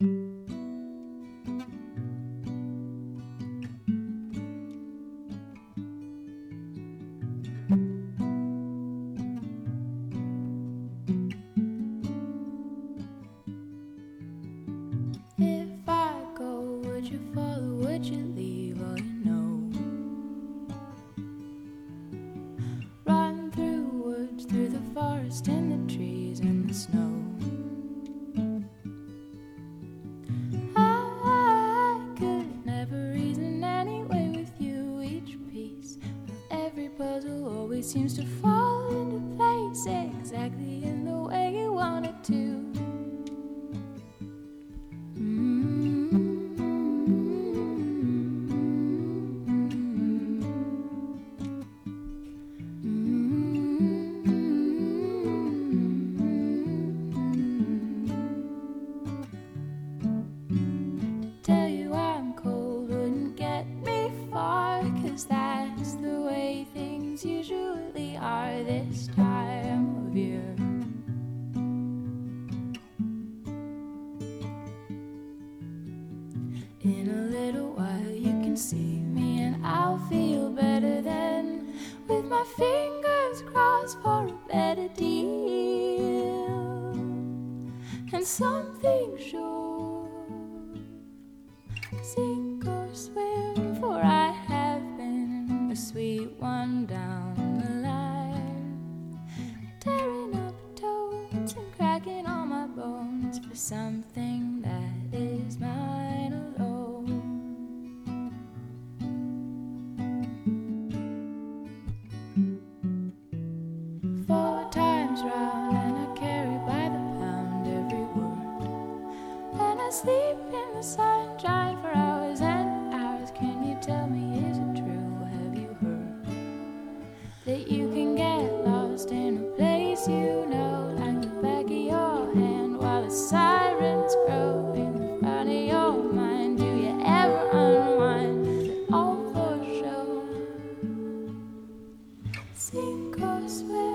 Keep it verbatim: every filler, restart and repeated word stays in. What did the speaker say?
If I go, would you follow, would you leave all you know? Run through woods, through the forest and the trees and the snow. I could never reason anyway with you. Each piece of every puzzle always seems to fall into place exactly in the way you want it to. Tell you I'm cold wouldn't get me far, 'cause that's the way things usually are this time of year. In a little while you can see me and I'll feel better then, with my fingers crossed for a better deal and something sure. Sink or swim, for I have been a sweet one down the line, tearing up toads and cracking all my bones for something that is mine alone. Four times round and I carry by the pound every word, and I sleep in the sunshine for hours and hours. Can you tell me, is it true? Have you heard that you can get lost in a place you know, like the back of your hand, while the sirens grow in the front of your mind? Do you ever unwind? Is it all for show? Sink or swim?